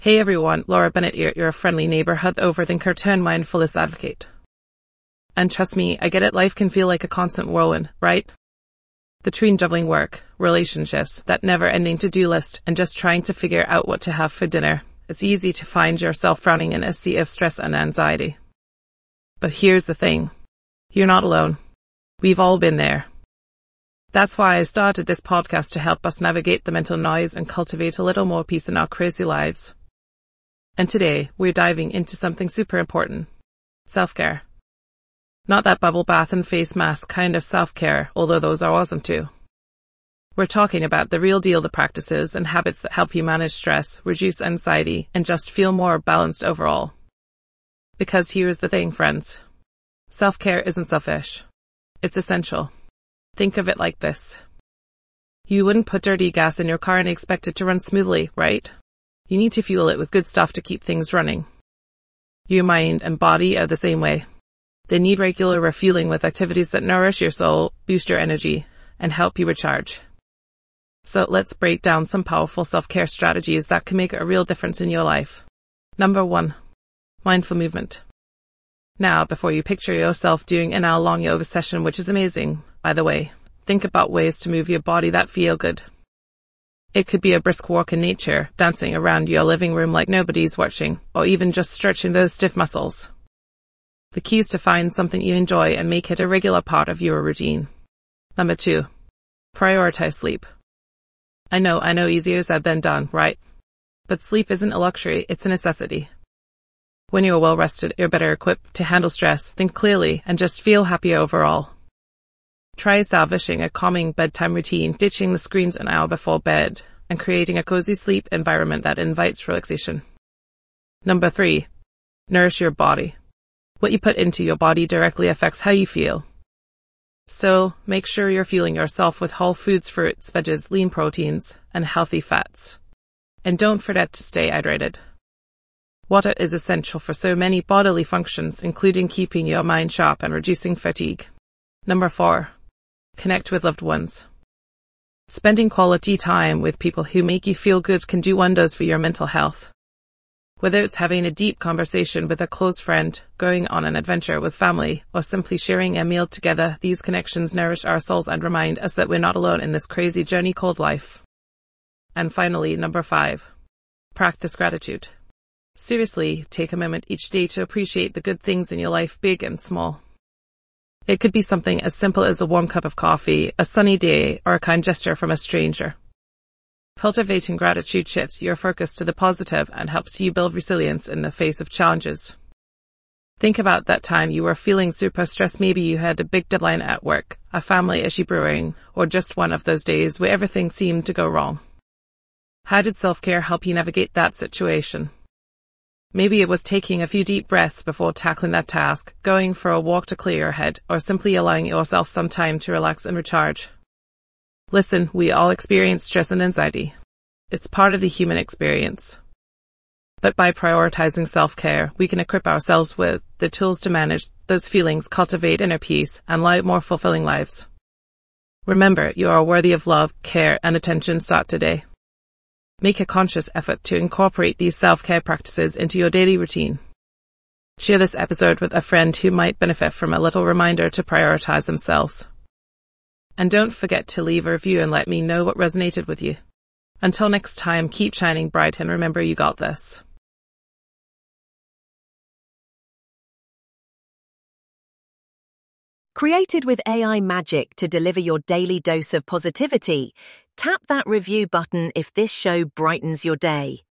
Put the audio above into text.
Hey everyone, Laura Bennett here, your friendly neighborhood overthinker turned mindfulness advocate. And trust me, I get it, life can feel like a constant whirlwind, right? Between juggling work, relationships, that never-ending to-do list, and just trying to figure out what to have for dinner, it's easy to find yourself drowning in a sea of stress and anxiety. But here's the thing. You're not alone. We've all been there. That's why I started this podcast to help us navigate the mental noise and cultivate a little more peace in our crazy lives. And today, we're diving into something super important. Self-care. Not that bubble bath and face mask kind of self-care, although those are awesome too. We're talking about the real deal, the practices and habits that help you manage stress, reduce anxiety, and just feel more balanced overall. Because here's the thing, friends. Self-care isn't selfish. It's essential. Think of it like this. You wouldn't put dirty gas in your car and expect it to run smoothly, right? You need to fuel it with good stuff to keep things running. Your mind and body are the same way. They need regular refueling with activities that nourish your soul, boost your energy, and help you recharge. So let's break down some powerful self-care strategies that can make a real difference in your life. Number 1. Mindful movement. Now, before you picture yourself doing an hour-long yoga session, which is amazing, by the way, think about ways to move your body that feel good. It could be a brisk walk in nature, dancing around your living room like nobody's watching, or even just stretching those stiff muscles. The key is to find something you enjoy and make it a regular part of your routine. Number 2. Prioritize sleep. I know, easier said than done, right? But sleep isn't a luxury, it's a necessity. When you're well rested, you're better equipped to handle stress, think clearly, and just feel happier overall. Try establishing a calming bedtime routine, ditching the screens an hour before bed, and creating a cozy sleep environment that invites relaxation. Number 3. Nourish your body. What you put into your body directly affects how you feel. So, make sure you're fueling yourself with whole foods, fruits, veggies, lean proteins, and healthy fats. And don't forget to stay hydrated. Water is essential for so many bodily functions, including keeping your mind sharp and reducing fatigue. Number 4. Connect with loved ones. Spending quality time with people who make you feel good can do wonders for your mental health. Whether it's having a deep conversation with a close friend, going on an adventure with family, or simply sharing a meal together, these connections nourish our souls and remind us that we're not alone in this crazy journey called life. And finally, number 5. Practice gratitude. Seriously, take a moment each day to appreciate the good things in your life, big and small. It could be something as simple as a warm cup of coffee, a sunny day, or a kind gesture from a stranger. Cultivating gratitude shifts your focus to the positive and helps you build resilience in the face of challenges. Think about that time you were feeling super stressed. Maybe you had a big deadline at work, a family issue brewing, or just one of those days where everything seemed to go wrong. How did self-care help you navigate that situation? Maybe it was taking a few deep breaths before tackling that task, going for a walk to clear your head, or simply allowing yourself some time to relax and recharge. Listen, we all experience stress and anxiety. It's part of the human experience. But by prioritizing self-care, we can equip ourselves with the tools to manage those feelings, cultivate inner peace, and lead more fulfilling lives. Remember, you are worthy of love, care, and attention. Start today. Make a conscious effort to incorporate these self-care practices into your daily routine. Share this episode with a friend who might benefit from a little reminder to prioritize themselves. And don't forget to leave a review and let me know what resonated with you. Until next time, keep shining bright and remember you got this. Created with AI magic to deliver your daily dose of positivity, tap that review button if this show brightens your day.